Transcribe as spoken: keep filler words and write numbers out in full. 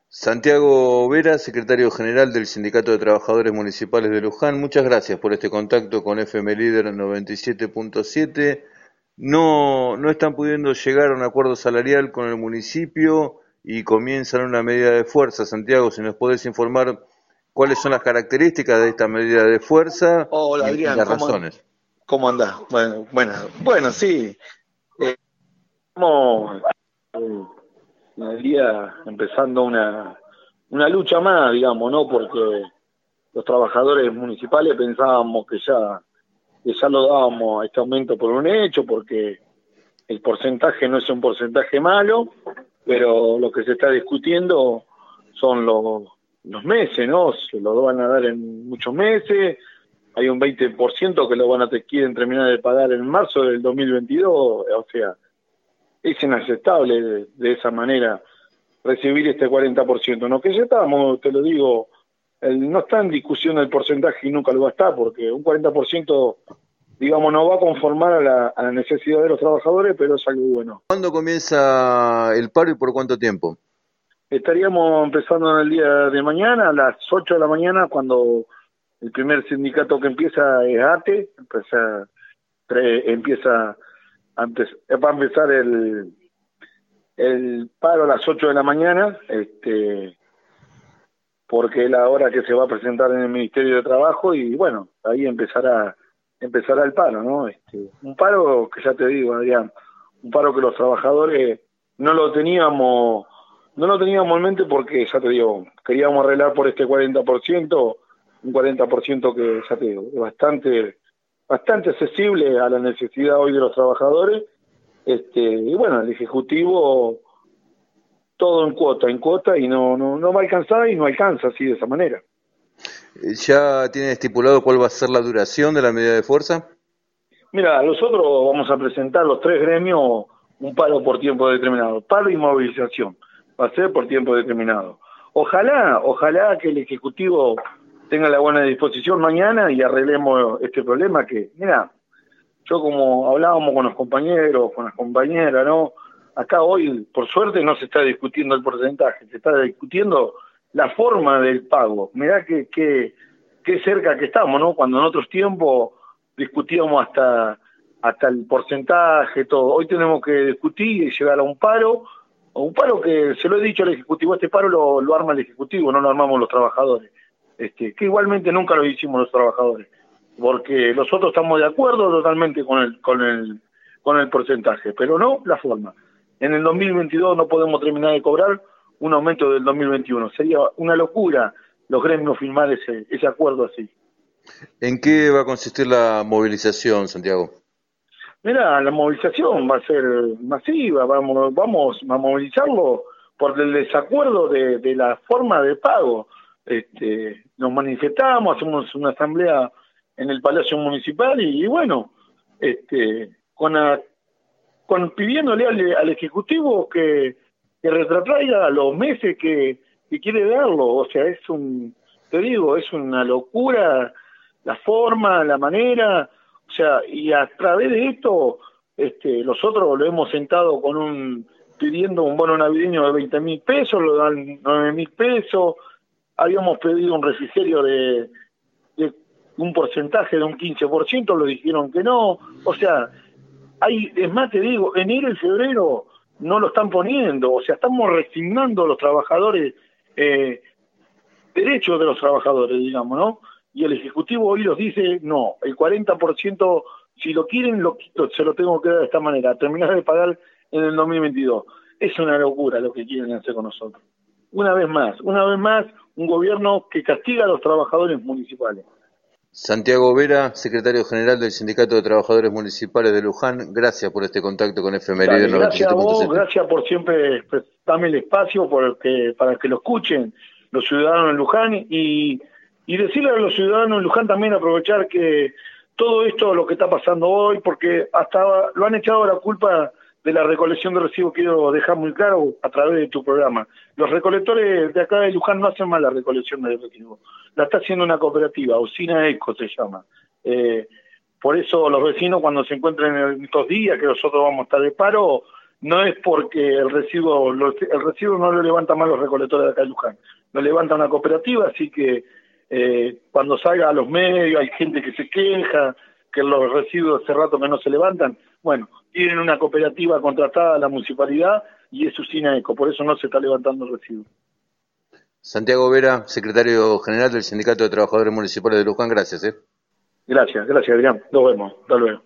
Santiago Vera, secretario general del Sindicato de Trabajadores Municipales de Luján, muchas gracias por este contacto con F M Líder noventa y siete punto siete. No, no están pudiendo llegar a un acuerdo salarial con el municipio y comienzan una medida de fuerza. Santiago, si nos podés informar cuáles son las características de esta medida de fuerza Hola y, y Adrián, las ¿cómo, razones. cómo andás? Bueno, bueno, bueno, sí, eh, estamos eh, en el día empezando una, una lucha más, digamos, ¿no? Porque los trabajadores municipales pensábamos que ya, que ya lo dábamos a este aumento por un hecho, porque el porcentaje no es un porcentaje malo, pero lo que se está discutiendo son los, los meses, ¿no? Se lo van a dar en muchos meses. Hay un veinte por ciento que lo van a te quieren terminar de pagar en marzo del dos mil veintidós, o sea, es inaceptable de, de esa manera recibir este cuarenta por ciento. No, que ya estamos, te lo digo, el, no está en discusión el porcentaje y nunca lo va a estar, porque un cuarenta por ciento, digamos, no va a conformar a la, a la necesidad de los trabajadores, pero es algo bueno. ¿Cuándo comienza el paro y por cuánto tiempo? Estaríamos empezando en el día de mañana, a las ocho de la mañana, cuando el primer sindicato que empieza es A T E, empieza, pre, empieza antes, va a empezar el, el paro a las ocho de la mañana, este, porque es la hora que se va a presentar en el Ministerio de Trabajo y bueno, ahí empezará empezará el paro, ¿no? Este, un paro que ya te digo, Adrián, un paro que los trabajadores no lo teníamos no lo teníamos en mente porque, ya te digo, queríamos arreglar por este cuarenta por ciento, un cuarenta por ciento que, ya te digo, es bastante bastante accesible a la necesidad hoy de los trabajadores. Este, y bueno, el Ejecutivo todo en cuota, en cuota, y no, no, no va a alcanzar y no alcanza así de esa manera. ¿Ya tienen estipulado cuál va a ser la duración de la medida de fuerza? Mira, nosotros vamos a presentar los tres gremios un paro por tiempo determinado, paro y movilización, va a ser por tiempo determinado. Ojalá, ojalá que el Ejecutivo tenga la buena disposición mañana y arreglemos este problema que, mira, yo como hablábamos con los compañeros, con las compañeras, ¿no? Acá hoy, por suerte, no se está discutiendo el porcentaje, se está discutiendo la forma del pago. Mirá que, que, que cerca que estamos, ¿no? Cuando en otros tiempos discutíamos hasta, hasta el porcentaje, todo. Hoy tenemos que discutir y llegar a un paro, o un paro que, se lo he dicho al Ejecutivo, este paro lo, lo arma el Ejecutivo, no lo armamos los trabajadores. Este, que igualmente nunca lo hicimos los trabajadores, porque nosotros estamos de acuerdo totalmente con el con el con el porcentaje, pero no la forma. En el dos mil veintidós no podemos terminar de cobrar un aumento del dos mil veintiuno. Sería una locura los gremios firmar ese ese acuerdo así. ¿En qué va a consistir la movilización, Santiago? Mira, la movilización va a ser masiva, vamos vamos a movilizarlo por el desacuerdo de, de la forma de pago. Este, nos manifestamos, hacemos una asamblea en el Palacio Municipal y, y bueno, este, con, a, con pidiéndole al, al Ejecutivo que, que retrotraiga los meses que, que quiere darlo. O sea, es un, te digo, es una locura la forma, la manera. O sea, y a través de esto, este, nosotros lo hemos sentado con un, pidiendo un bono navideño de veinte mil pesos, lo dan nueve mil pesos. Habíamos pedido un refrigerio de, de un porcentaje de un quince por ciento, lo dijeron que no. O sea, hay, es más, te digo, enero y febrero no lo están poniendo. O sea, estamos resignando a los trabajadores, eh, derechos de los trabajadores, digamos, ¿no? Y el Ejecutivo hoy los dice, no, el cuarenta por ciento, si lo quieren, lo, se lo tengo que dar de esta manera, terminar de pagar en el dos mil veintidós. Es una locura lo que quieren hacer con nosotros. Una vez más, una vez más, un gobierno que castiga a los trabajadores municipales. Santiago Vera, secretario general del Sindicato de Trabajadores Municipales de Luján, gracias por este contacto con F M Líder Dale, gracias a vos, noventa y siete punto siete. gracias por siempre darme el espacio por que, para que lo escuchen los ciudadanos en Luján y, y decirle a los ciudadanos en Luján también aprovechar que todo esto, lo que está pasando hoy, porque hasta lo han echado la culpa de la recolección de residuos, quiero dejar muy claro a través de tu programa. Los recolectores de acá de Luján no hacen mal la recolección de residuos, la está haciendo una cooperativa, Usina Eco se llama. Eh, por eso los vecinos cuando se encuentren en estos días que nosotros vamos a estar de paro, no es porque el residuo, los, el residuo no lo levantan más los recolectores de acá de Luján, lo levanta una cooperativa, así que eh, cuando salga a los medios hay gente que se queja, que los residuos hace rato que no se levantan, bueno, tienen una cooperativa contratada a la municipalidad y es usina eco, por eso no se está levantando el residuo. Santiago Vera, secretario general del Sindicato de Trabajadores Municipales de Luján, gracias. ¿eh? Gracias, gracias Adrián, nos vemos, hasta luego.